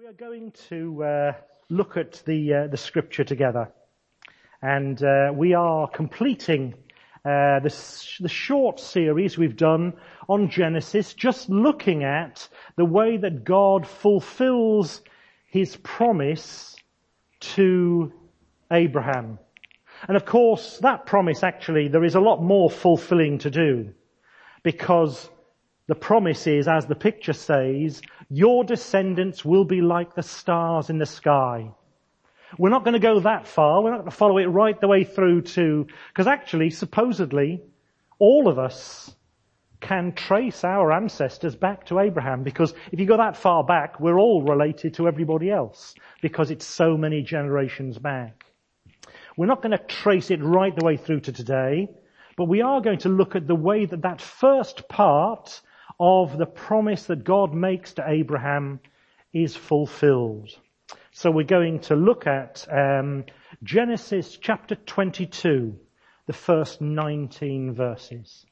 are going to look at the scripture together, and we are completing the short series we've done on Genesis, just looking at the way that God fulfills his promise to Abraham. And of course, that promise actually, there is a lot more fulfilling to do, because the promise is, as the picture says, your descendants will be like the stars in the sky. We're not going to go that far. We're not going to follow it right the way through to, because actually, supposedly, all of us can trace our ancestors back to Abraham, because if you go that far back, we're all related to everybody else, because it's so many generations back. We're not going to trace it right the way through to today, but we are going to look at the way that that first part of the promise that God makes to Abraham is fulfilled. So we're going to look at Genesis chapter 22, the first 19 verses.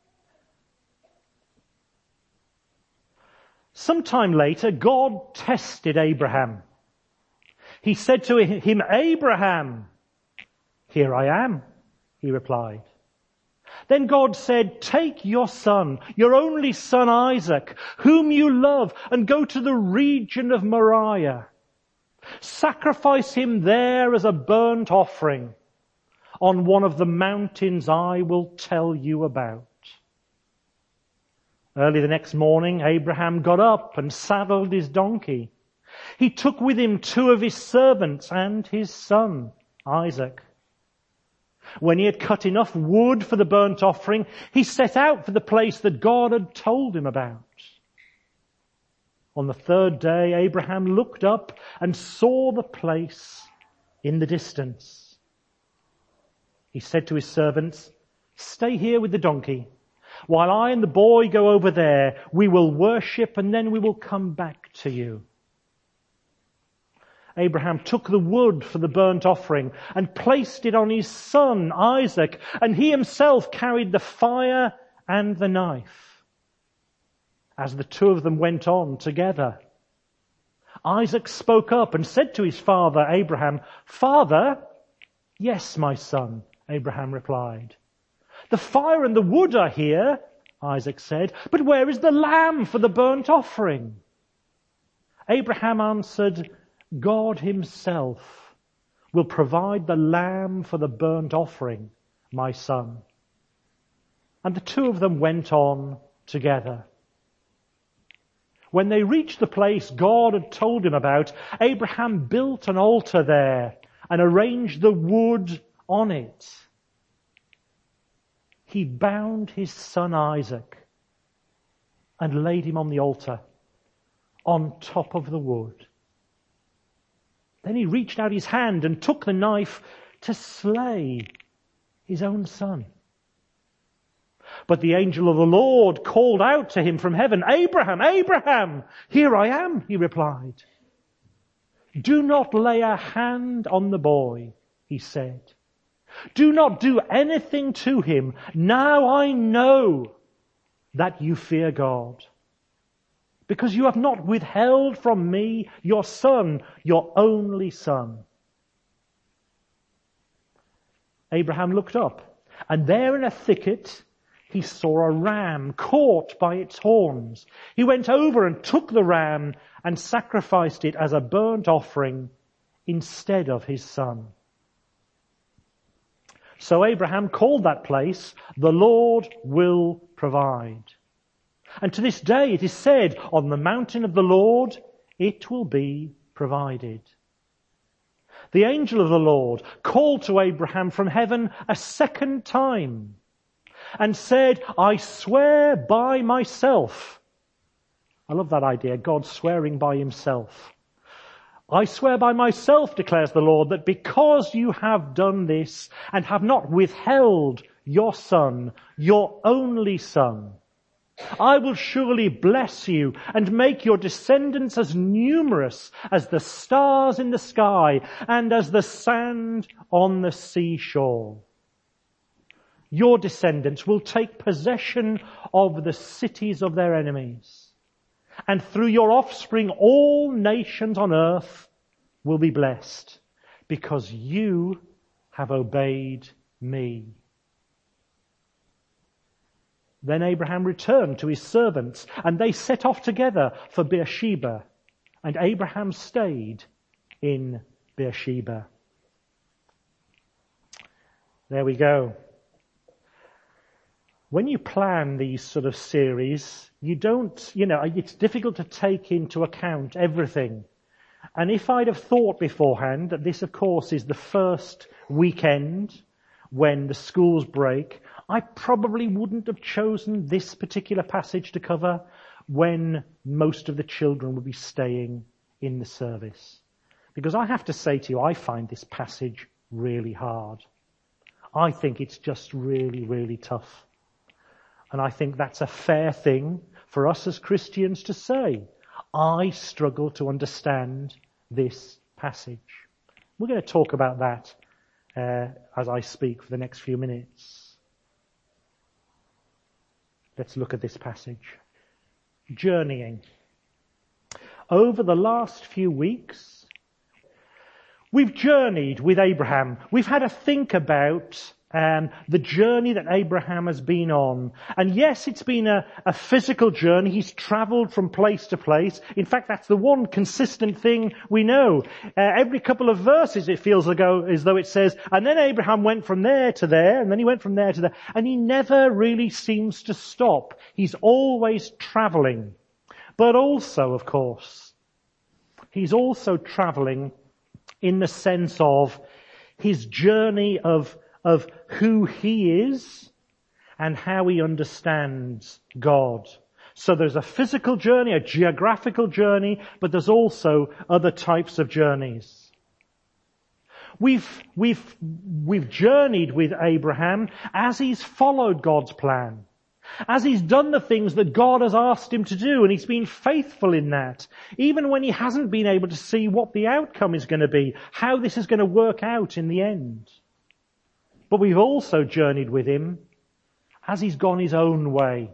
Sometime later, God tested Abraham. He said to him, "Abraham." "Here I am," he replied. Then God said, "Take your son, your only son Isaac, whom you love, and go to the region of Moriah. Sacrifice him there as a burnt offering on one of the mountains I will tell you about." Early the next morning, Abraham got up and saddled his donkey. He took with him 2 of his servants and his son, Isaac. When he had cut enough wood for the burnt offering, he set out for the place that God had told him about. On the 3rd day, Abraham looked up and saw the place in the distance. He said to his servants, "Stay here with the donkey, while I and the boy go over there. We will worship, and then we will come back to you." Abraham took the wood for the burnt offering and placed it on his son Isaac, and he himself carried the fire and the knife. As the 2 of them went on together, Isaac spoke up and said to his father Abraham, "Father?" "Yes, my son," Abraham replied. "The fire and the wood are here," Isaac said, "but where is the lamb for the burnt offering?" Abraham answered, "God himself will provide the lamb for the burnt offering, my son." And the 2 of them went on together. When they reached the place God had told him about, Abraham built an altar there and arranged the wood on it. He bound his son Isaac and laid him on the altar on top of the wood. Then he reached out his hand and took the knife to slay his own son. But the angel of the Lord called out to him from heaven, "Abraham, Abraham!" "Here I am," he replied. "Do not lay a hand on the boy," he said. "Do not do anything to him. Now I know that you fear God, because you have not withheld from me your son, your only son." Abraham looked up, and there in a thicket he saw a ram caught by its horns. He went over and took the ram and sacrificed it as a burnt offering instead of his son. So Abraham called that place, "The Lord will provide." And to this day it is said, "On the mountain of the Lord it will be provided." The angel of the Lord called to Abraham from heaven a second time and said, "I swear by myself." I love that idea, God swearing by himself. "I swear by myself, declares the Lord, that because you have done this and have not withheld your son, your only son, I will surely bless you and make your descendants as numerous as the stars in the sky and as the sand on the seashore. Your descendants will take possession of the cities of their enemies, And through your offspring, all nations on earth will be blessed, because you have obeyed me. Then Abraham returned to his servants, and they set off together for Beersheba, and Abraham stayed in Beersheba. There we go. When you plan these sort of series, it's difficult to take into account everything. And if I'd have thought beforehand that this, of course, is the first weekend when the schools break, I probably wouldn't have chosen this particular passage to cover when most of the children would be staying in the service. Because I have to say to you, I find this passage really hard. I think it's just really, really tough. And I think that's a fair thing for us as Christians to say. I struggle to understand this passage. We're going to talk about that as I speak for the next few minutes. Let's look at this passage. Journeying. Over the last few weeks, we've journeyed with Abraham. We've had a think about the journey that Abraham has been on. And yes, it's been a physical journey. He's travelled from place to place. In fact, that's the one consistent thing we know. Every couple of verses it feels as though it says, and then Abraham went from there to there, and then he went from there to there. And he never really seems to stop. He's always travelling. But also, of course, he's also travelling in the sense of his journey of who he is and how he understands God. So there's a physical journey, a geographical journey, but there's also other types of journeys. We've journeyed with Abraham as he's followed God's plan, as he's done the things that God has asked him to do, and he's been faithful in that, even when he hasn't been able to see what the outcome is going to be, how this is going to work out in the end. But we've also journeyed with him as he's gone his own way.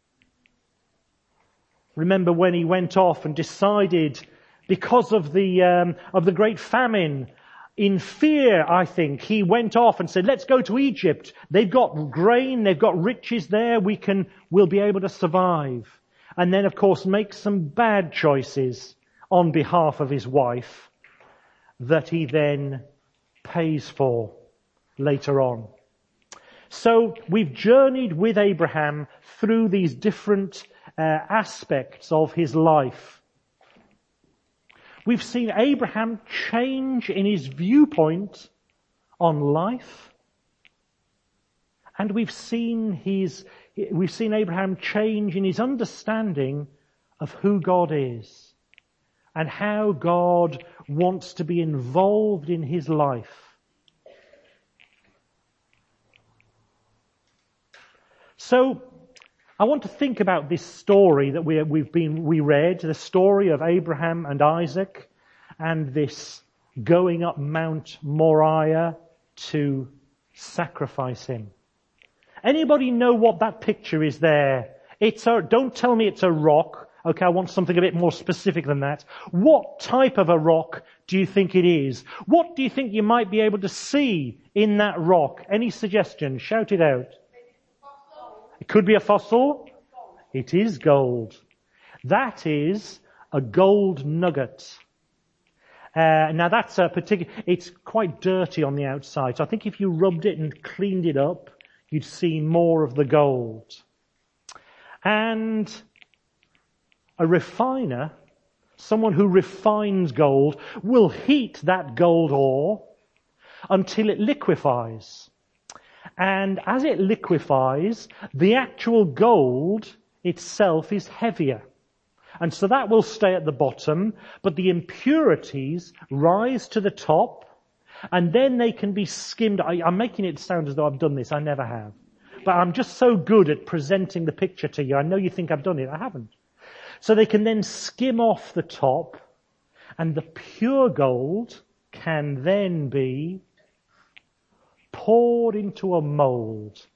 Remember when he went off and decided, because of the great famine, in fear, I think, he went off and said, let's go to Egypt. They've got grain, they've got riches there, we'll be able to survive. And then, of course, make some bad choices on behalf of his wife that he then pays for later on. So we've journeyed with Abraham through these different aspects of his life. We've seen Abraham change in his viewpoint on life, and we've seen Abraham change in his understanding of who God is and how God wants to be involved in his life. So, I want to think about this story that we read, the story of Abraham and Isaac, and this going up Mount Moriah to sacrifice him. Anybody know what that picture is there? Don't tell me it's a rock. Okay, I want something a bit more specific than that. What type of a rock do you think it is? What do you think you might be able to see in that rock? Any suggestions? Shout it out. It could be a fossil. It is gold. That is a gold nugget. Now that's it's quite dirty on the outside. So I think if you rubbed it and cleaned it up, you'd see more of the gold. And a refiner, someone who refines gold, will heat that gold ore until it liquefies. And as it liquefies, the actual gold itself is heavier. And so that will stay at the bottom, but the impurities rise to the top, and then they can be skimmed. I'm making it sound as though I've done this. I never have. But I'm just so good at presenting the picture to you. I know you think I've done it. I haven't. So they can then skim off the top, and the pure gold can then be poured into a mold.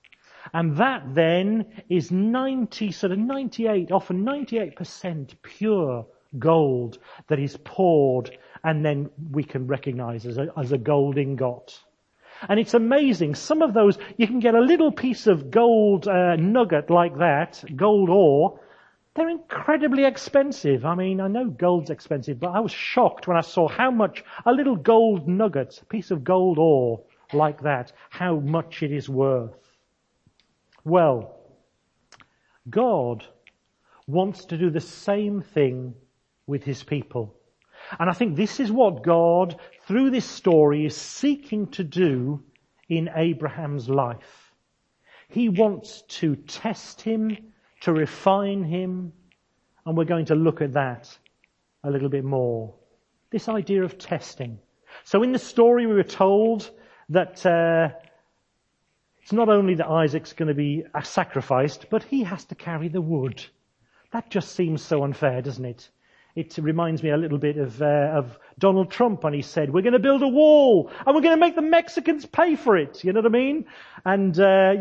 And that then is 98, often 98% pure gold that is poured, and then we can recognize as a gold ingot. And it's amazing. Some of those, you can get a little piece of gold nugget like that, gold ore. They're incredibly expensive. I mean, I know gold's expensive, but I was shocked when I saw how much a little gold nugget, a piece of gold ore like that, how much it is worth. Well, God wants to do the same thing with his people. And I think this is what God, through this story, is seeking to do in Abraham's life. He wants to test him, to refine him, and we're going to look at that a little bit more. This idea of testing. So in the story we were told that it's not only that Isaac's going to be sacrificed, but he has to carry the wood. That just seems so unfair, doesn't it? It reminds me a little bit of Donald Trump when he said, we're going to build a wall and we're going to make the Mexicans pay for it. You know what I mean? And,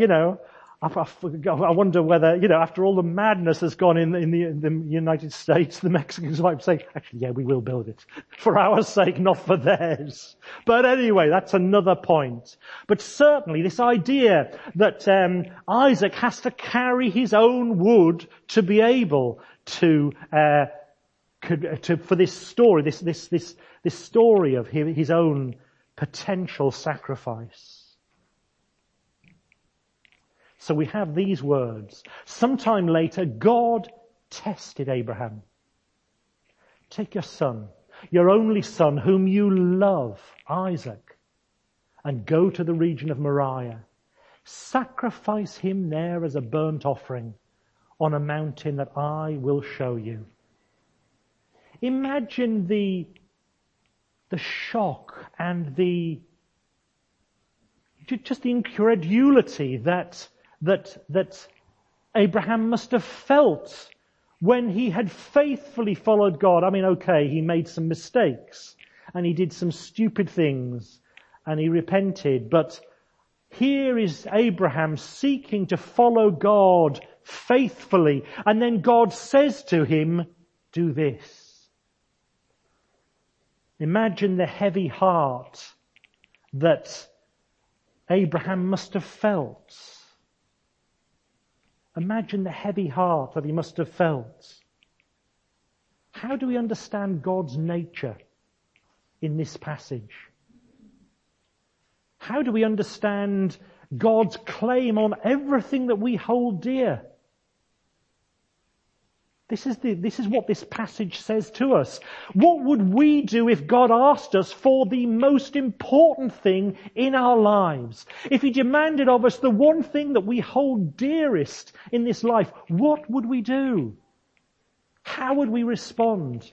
I wonder whether, after all the madness has gone in the United States, the Mexicans might say, actually, yeah, we will build it. For our sake, not for theirs. But anyway, that's another point. But certainly this idea that Isaac has to carry his own wood to be able to for this story, this story of his own potential sacrifice. So we have these words. Sometime later, God tested Abraham. Take your son, your only son, whom you love, Isaac, and go to the region of Moriah. Sacrifice him there as a burnt offering on a mountain that I will show you. Imagine the shock and just the incredulity that Abraham must have felt when he had faithfully followed God. I mean, okay, he made some mistakes and he did some stupid things and he repented, but here is Abraham seeking to follow God faithfully, and then God says to him, do this. Imagine the heavy heart that Abraham must have felt. Imagine the heavy heart that he must have felt. How do we understand God's nature in this passage? How do we understand God's claim on everything that we hold dear? This is what this passage says to us. What would we do if God asked us for the most important thing in our lives? If he demanded of us the one thing that we hold dearest in this life, what would we do? How would we respond?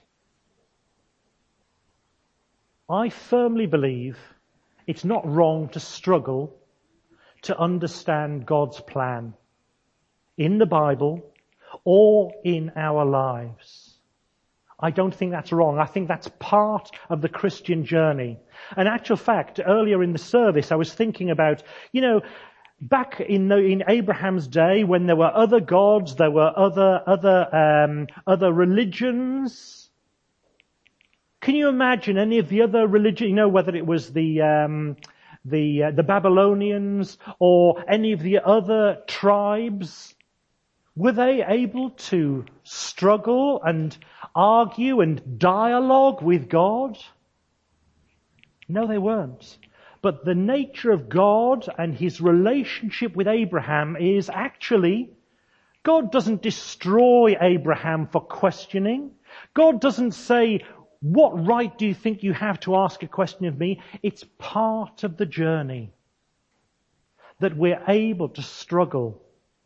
I firmly believe it's not wrong to struggle to understand God's plan in the Bible or in our lives. I don't think that's wrong. I think that's part of the Christian journey. In actual fact, earlier in the service, I was thinking about, back in Abraham's day, when there were other gods, there were other religions. Can you imagine any of the other religions? Whether it was the Babylonians or any of the other tribes. Were they able to struggle and argue and dialogue with God? No, they weren't. But the nature of God and his relationship with Abraham is actually, God doesn't destroy Abraham for questioning. God doesn't say, what right do you think you have to ask a question of me? It's part of the journey that we're able to struggle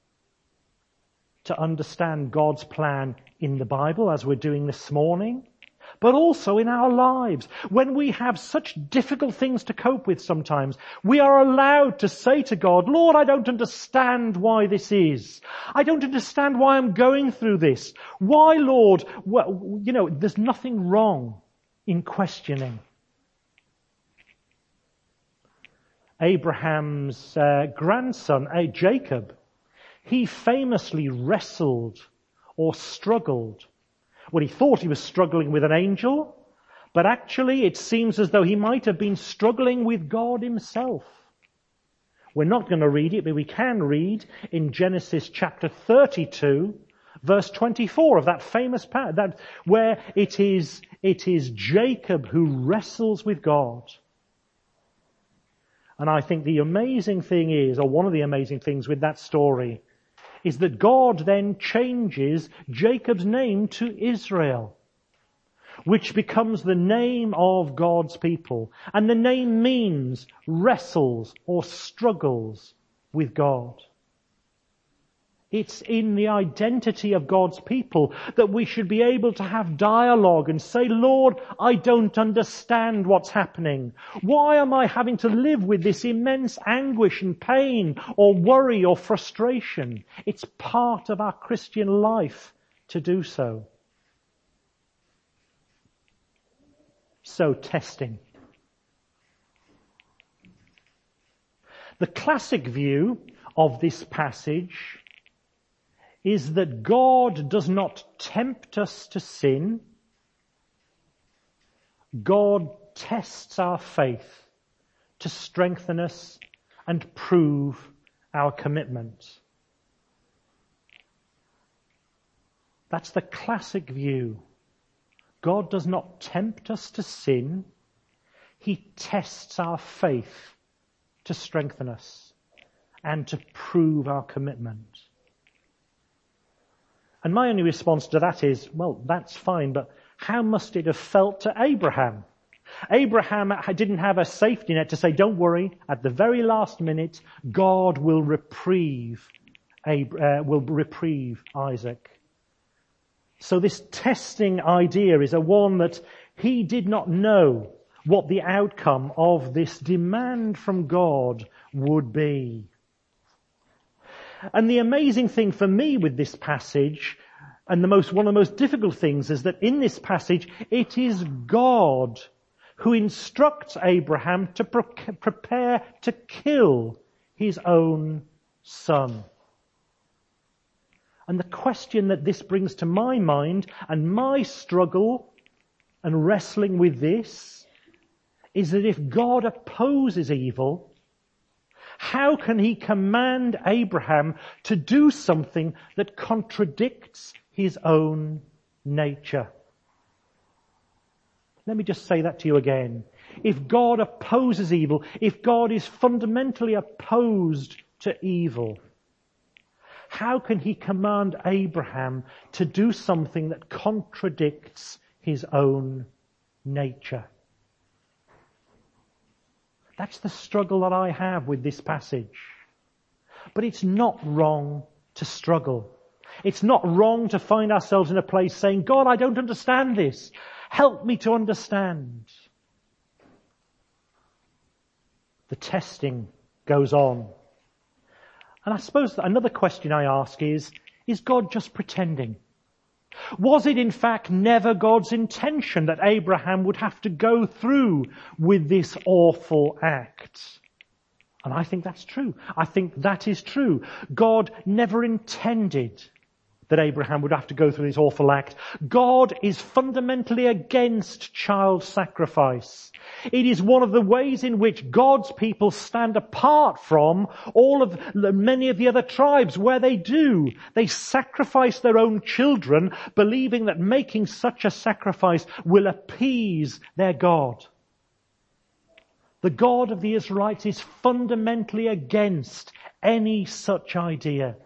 to understand God's plan in the Bible, as we're doing this morning, but also in our lives. When we have such difficult things to cope with sometimes, we are allowed to say to God, Lord, I don't understand why this is. I don't understand why I'm going through this. Why, Lord? Well, there's nothing wrong in questioning. Abraham's grandson, Jacob, he famously wrestled or struggled. Well, he thought he was struggling with an angel, but actually it seems as though he might have been struggling with God himself. We're not going to read it, but we can read in Genesis chapter 32, verse 24 of that famous part, where it is Jacob who wrestles with God. And I think the amazing thing is, or one of the amazing things with that story, is that God then changes Jacob's name to Israel, which becomes the name of God's people. And the name means wrestles or struggles with God. It's in the identity of God's people that we should be able to have dialogue and say, Lord, I don't understand what's happening. Why am I having to live with this immense anguish and pain or worry or frustration? It's part of our Christian life to do so. So, testing. The classic view of this passage is that God does not tempt us to sin. God tests our faith to strengthen us and prove our commitment. That's the classic view. God does not tempt us to sin. He tests our faith to strengthen us and to prove our commitment. And my only response to that is, well, that's fine, but how must it have felt to Abraham? Abraham didn't have a safety net to say, don't worry, at the very last minute, God will reprieve Isaac. So this testing idea is a one that he did not know what the outcome of this demand from God would be. And the amazing thing for me with this passage, and one of the most difficult things, is that in this passage, it is God who instructs Abraham to prepare to kill his own son. And the question that this brings to my mind, and my struggle and wrestling with this, is that if God opposes evil, how can he command Abraham to do something that contradicts his own nature? Let me just say that to you again. If God opposes evil, if God is fundamentally opposed to evil, how can he command Abraham to do something that contradicts his own nature? That's the struggle that I have with this passage. But it's not wrong to struggle. It's not wrong to find ourselves in a place saying, God, I don't understand this. Help me to understand. The testing goes on. And I suppose that another question I ask is God just pretending? Was it in fact never God's intention that Abraham would have to go through with this awful act? And I think that's true. I think that is true. God never intended that Abraham would have to go through this awful act. God is fundamentally against child sacrifice. It is one of the ways in which God's people stand apart from many of the other tribes where they do. They sacrifice their own children, believing that making such a sacrifice will appease their God. The God of the Israelites is fundamentally against any such idea.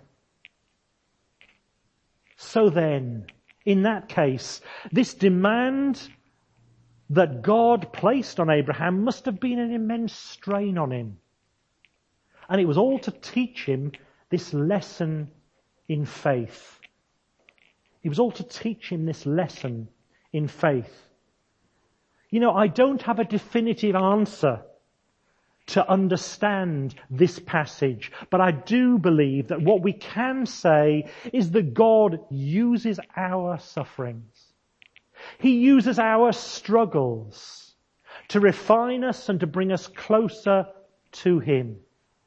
So then, in that case, this demand that God placed on Abraham must have been an immense strain on him. And it was all to teach him this lesson in faith. It was all to teach him this lesson in faith. You know, I don't have a definitive answer to understand this passage, but I do believe that what we can say is that God uses our sufferings. He uses our struggles to refine us and to bring us closer to him.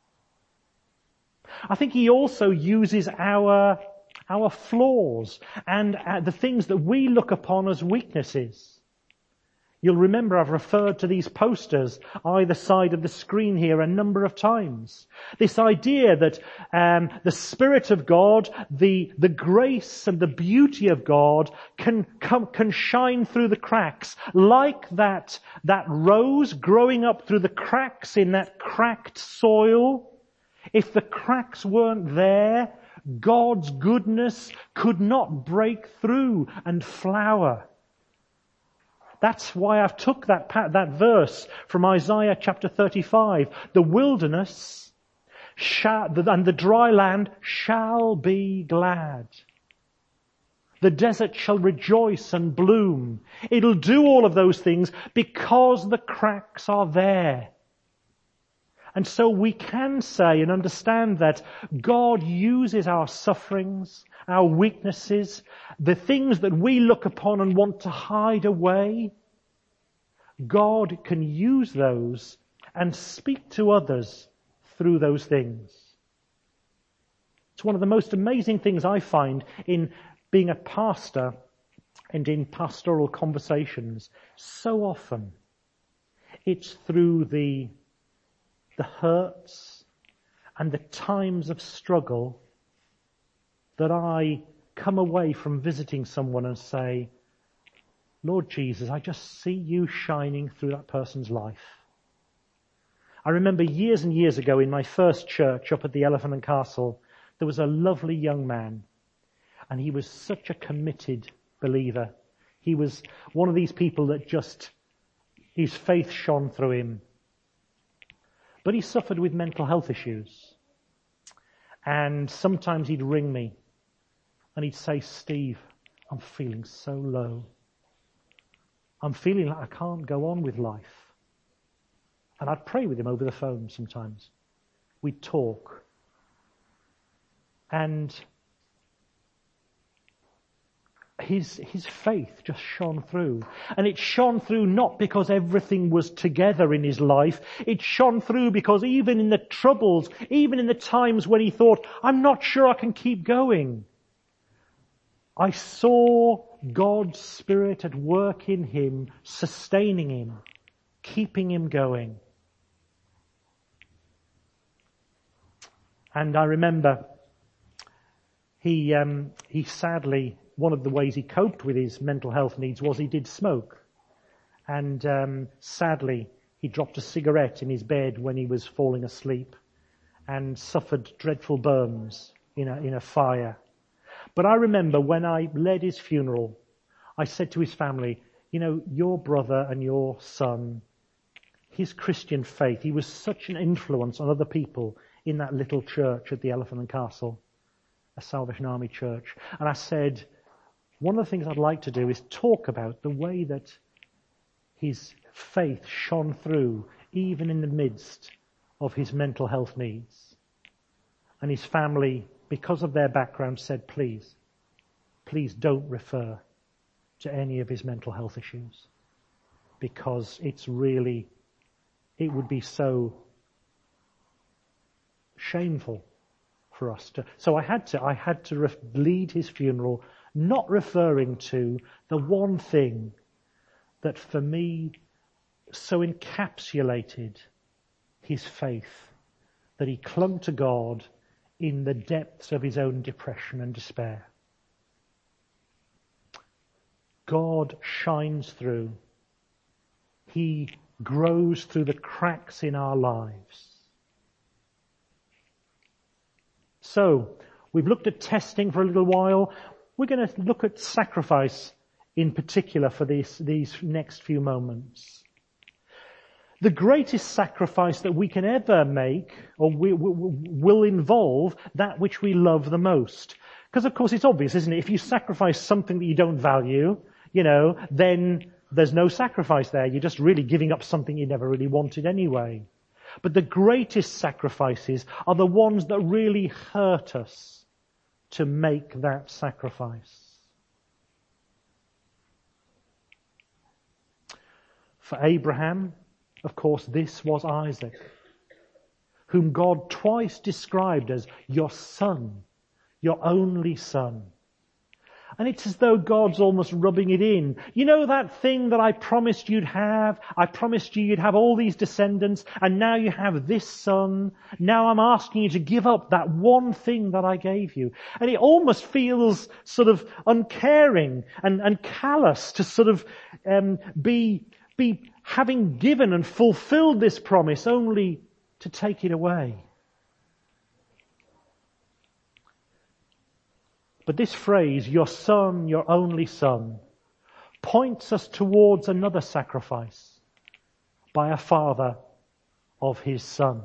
I think he also uses our flaws and the things that we look upon as weaknesses. You'll remember I've referred to these posters either side of the screen here a number of times. This idea that the Spirit of God, the grace and the beauty of God can shine through the cracks, like that rose growing up through the cracks in that cracked soil. If the cracks weren't there, God's goodness could not break through and flower. That's why I've took that verse from Isaiah chapter 35. The wilderness and the dry land shall be glad. The desert shall rejoice and bloom. It'll do all of those things because the cracks are there. And so we can say and understand that God uses our sufferings, our weaknesses, the things that we look upon and want to hide away. God can use those and speak to others through those things. It's one of the most amazing things I find in being a pastor and in pastoral conversations. So often, it's through the hurts and the times of struggle that I come away from visiting someone and say, Lord Jesus, I just see you shining through that person's life. I remember years and years ago in my first church up at the Elephant and Castle, there was a lovely young man, and he was such a committed believer. He was one of these people that just, his faith shone through him. But he suffered with mental health issues. And sometimes he'd ring me and he'd say, Steve, I'm feeling so low. I'm feeling like I can't go on with life. And I'd pray with him over the phone sometimes. We'd talk. And his faith just shone through. And it shone through not because everything was together in his life. It shone through because even in the troubles, even in the times when he thought, I'm not sure I can keep going, I saw God's Spirit at work in him, sustaining him, keeping him going. And I remember he sadly, one of the ways he coped with his mental health needs was he did smoke. And sadly, he dropped a cigarette in his bed when he was falling asleep and suffered dreadful burns in a fire. But I remember when I led his funeral, I said to his family, you know, your brother and your son, his Christian faith, he was such an influence on other people in that little church at the Elephant and Castle, a Salvation Army church. And I said, one of the things I'd like to do is talk about the way that his faith shone through even in the midst of his mental health needs. And his family, because of their background, said, please don't refer to any of his mental health issues, because it would be so shameful for us to. So I had to lead his funeral, not referring to the one thing that for me so encapsulated his faith, that he clung to God in the depths of his own depression and despair. God shines through. He grows through the cracks in our lives. So, we've looked at testing for a little while. We're going to look at sacrifice in particular for these next few moments. The greatest sacrifice that we can ever make or will involve that which we love the most. Because of course it's obvious, isn't it? If you sacrifice something that you don't value, then there's no sacrifice there. You're just really giving up something you never really wanted anyway. But the greatest sacrifices are the ones that really hurt us to make that sacrifice. For Abraham, of course, this was Isaac. whom God twice described as your son, your only son. And it's as though God's almost rubbing it in. You know that thing that I promised you'd have? I promised you'd have all these descendants, and now you have this son. Now I'm asking you to give up that one thing that I gave you. And it almost feels sort of uncaring and callous to sort of be having given and fulfilled this promise only to take it away. But this phrase, your son, your only son, points us towards another sacrifice by a father of his son.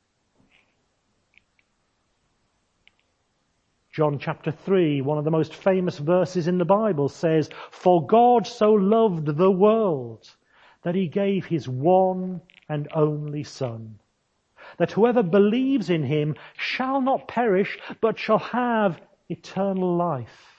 John chapter 3, one of the most famous verses in the Bible, says, "For God so loved the world that he gave his one and only son, that whoever believes in him shall not perish, but shall have eternal life."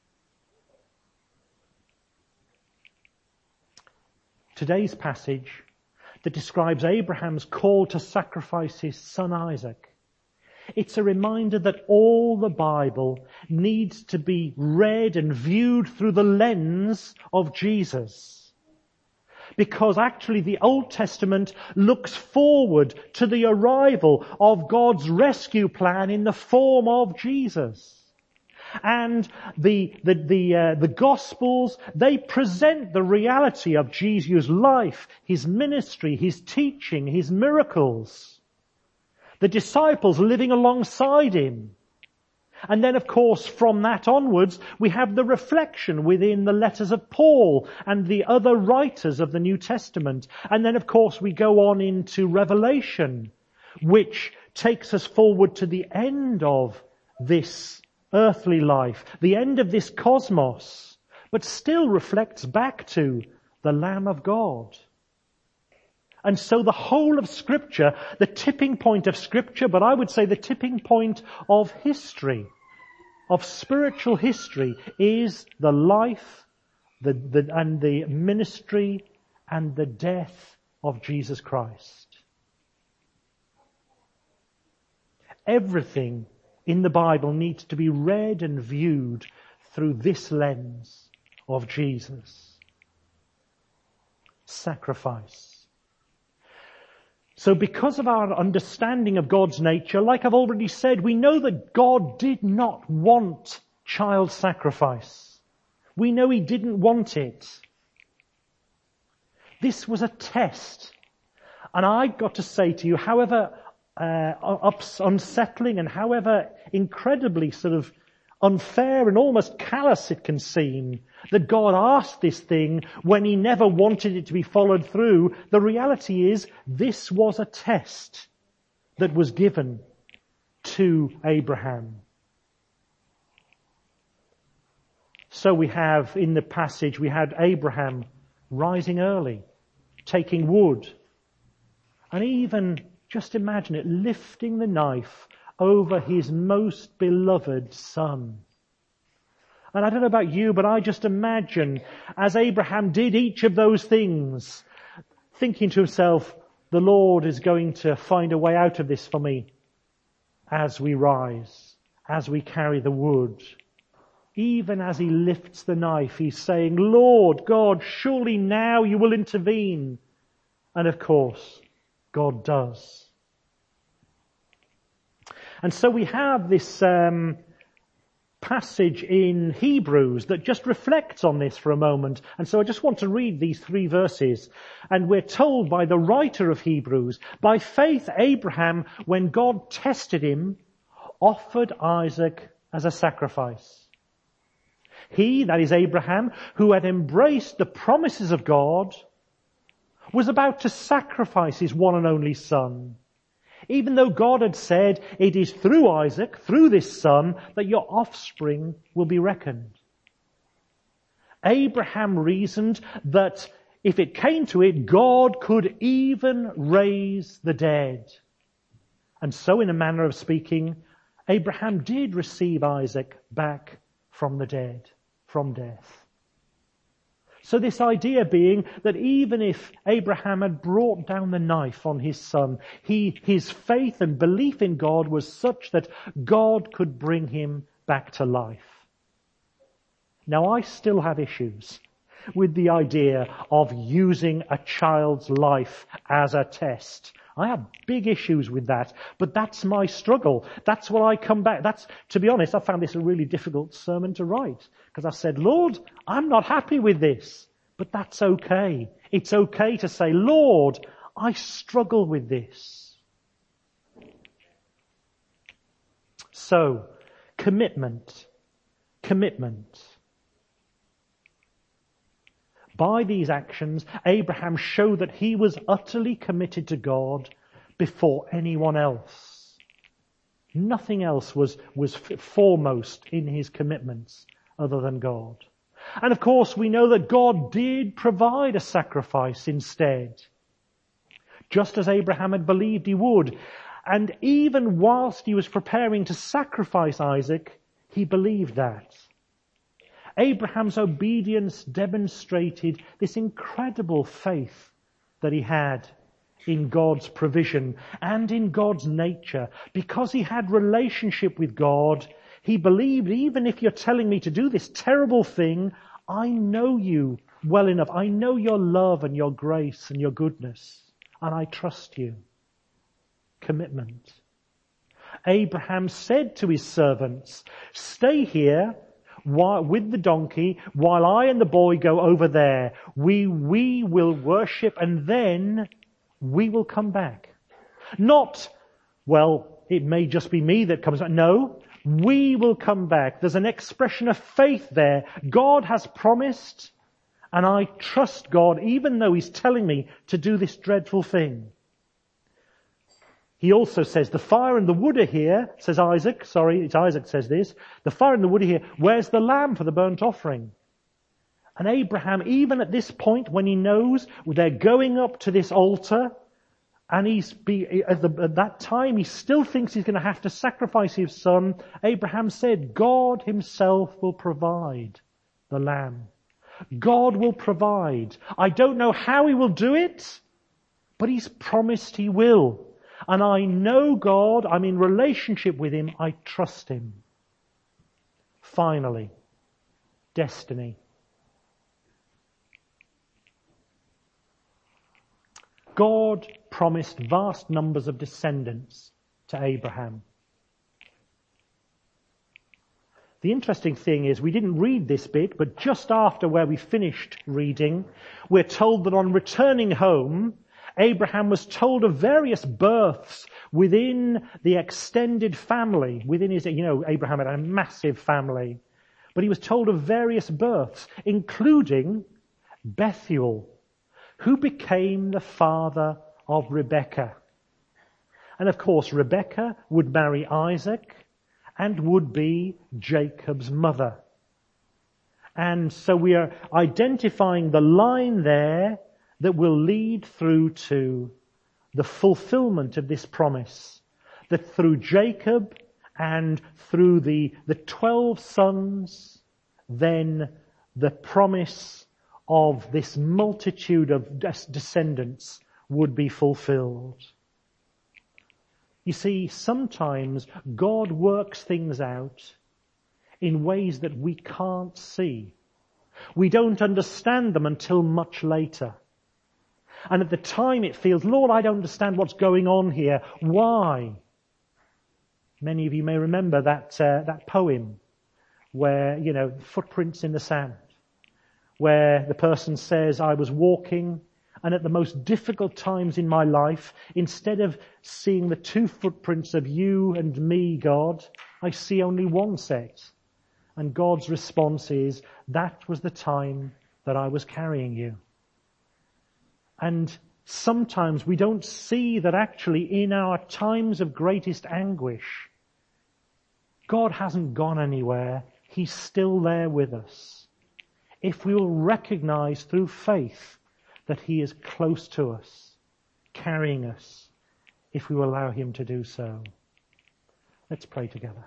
Today's passage that describes Abraham's call to sacrifice his son Isaac, it's a reminder that all the Bible needs to be read and viewed through the lens of Jesus. Because actually the Old Testament looks forward to the arrival of God's rescue plan in the form of Jesus. And the Gospels, they present the reality of Jesus' life, his ministry, his teaching, his miracles. The disciples living alongside him. And then, of course, from that onwards, we have the reflection within the letters of Paul and the other writers of the New Testament. And then, of course, we go on into Revelation, which takes us forward to the end of this earthly life, the end of this cosmos, but still reflects back to the Lamb of God. And so the whole of Scripture, the tipping point of Scripture, but I would say the tipping point of history, of spiritual history, is the life and the ministry and the death of Jesus Christ. Everything in the Bible needs to be read and viewed through this lens of Jesus. Sacrifice. So because of our understanding of God's nature, like I've already said, we know that God did not want child sacrifice. We know he didn't want it. This was a test. And I've got to say to you, however unsettling and however incredibly sort of unfair and almost callous it can seem that God asked this thing when he never wanted it to be followed through, the reality is this was a test that was given to Abraham. So we have in the passage, we had Abraham rising early, taking wood, and even, just imagine it, lifting the knife over his most beloved son. And I don't know about you, but I just imagine as Abraham did each of those things, thinking to himself, the Lord is going to find a way out of this for me as we rise, as we carry the wood. Even as he lifts the knife, he's saying, Lord God, surely now you will intervene. And of course, God does. And so we have this passage in Hebrews that just reflects on this for a moment. And so I just want to read these 3 verses. And we're told by the writer of Hebrews, by faith Abraham, when God tested him, offered Isaac as a sacrifice. He, that is Abraham, who had embraced the promises of God, was about to sacrifice his one and only son. Even though God had said, it is through Isaac, through this son, that your offspring will be reckoned. Abraham reasoned that if it came to it, God could even raise the dead. And so in a manner of speaking, Abraham did receive Isaac back from the dead, from death. So this idea being that even if Abraham had brought down the knife on his son, his faith and belief in God was such that God could bring him back to life. Now I still have issues with the idea of using a child's life as a test. I have big issues with that, but that's my struggle. That's what I come back. To be honest, I found this a really difficult sermon to write because I said, Lord, I'm not happy with this, but that's okay. It's okay to say, Lord, I struggle with this. So, commitment. By these actions, Abraham showed that he was utterly committed to God before anyone else. Nothing else was foremost in his commitments other than God. And of course, we know that God did provide a sacrifice instead, just as Abraham had believed he would. And even whilst he was preparing to sacrifice Isaac, he believed that. Abraham's obedience demonstrated this incredible faith that he had in God's provision and in God's nature. Because he had relationship with God, he believed, even if you're telling me to do this terrible thing, I know you well enough. I know your love and your grace and your goodness, and I trust you. Commitment. Abraham said to his servants, stay here with the donkey while I and the boy go over there. We will worship and then we will come back. Not, well, it may just be me that comes back. No, we will come back. There's an expression of faith there. God has promised, and I trust God even though he's telling me to do this dreadful thing. He also says, the fire and the wood are here, says Isaac. Sorry, it's Isaac says this. The fire and the wood are here. Where's the lamb for the burnt offering? And Abraham, even at this point, when he knows they're going up to this altar, and at that time he still thinks he's going to have to sacrifice his son, Abraham said, God himself will provide the lamb. God will provide. I don't know how he will do it, but he's promised he will. And I know God, I'm in relationship with him, I trust him. Finally, destiny. God promised vast numbers of descendants to Abraham. The interesting thing is, we didn't read this bit, but just after where we finished reading, we're told that on returning home, Abraham was told of various births within the extended family, within his, Abraham had a massive family, but he was told of various births, including Bethuel, who became the father of Rebekah. And of course, Rebekah would marry Isaac and would be Jacob's mother. And so we are identifying the line there that will lead through to the fulfillment of this promise. That through Jacob and through the 12 sons, then the promise of this multitude of descendants would be fulfilled. You see, sometimes God works things out in ways that we can't see. We don't understand them until much later. And at the time it feels, Lord, I don't understand what's going on here. Why? Many of you may remember that poem where, footprints in the sand, where the person says, I was walking, and at the most difficult times in my life, instead of seeing the two footprints of you and me, God, I see only one set. And God's response is, that was the time that I was carrying you. And sometimes we don't see that actually in our times of greatest anguish, God hasn't gone anywhere. He's still there with us. If we will recognize through faith that he is close to us, carrying us, if we will allow him to do so. Let's pray together.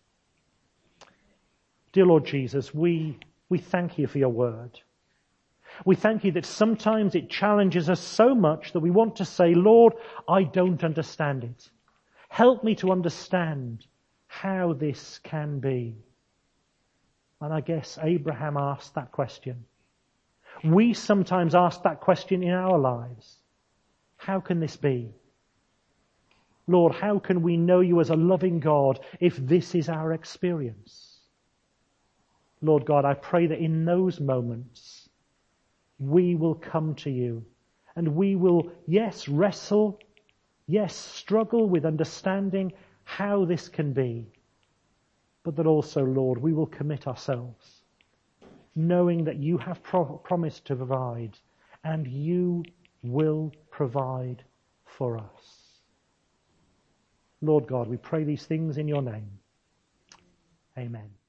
Dear Lord Jesus, we thank you for your word. We thank you that sometimes it challenges us so much that we want to say, Lord, I don't understand it. Help me to understand how this can be. And I guess Abraham asked that question. We sometimes ask that question in our lives. How can this be? Lord, how can we know you as a loving God if this is our experience? Lord God, I pray that in those moments we will come to you and we will, yes, wrestle, yes, struggle with understanding how this can be, but that also, Lord, we will commit ourselves, knowing that you have promised to provide and you will provide for us. Lord God, we pray these things in your name. Amen.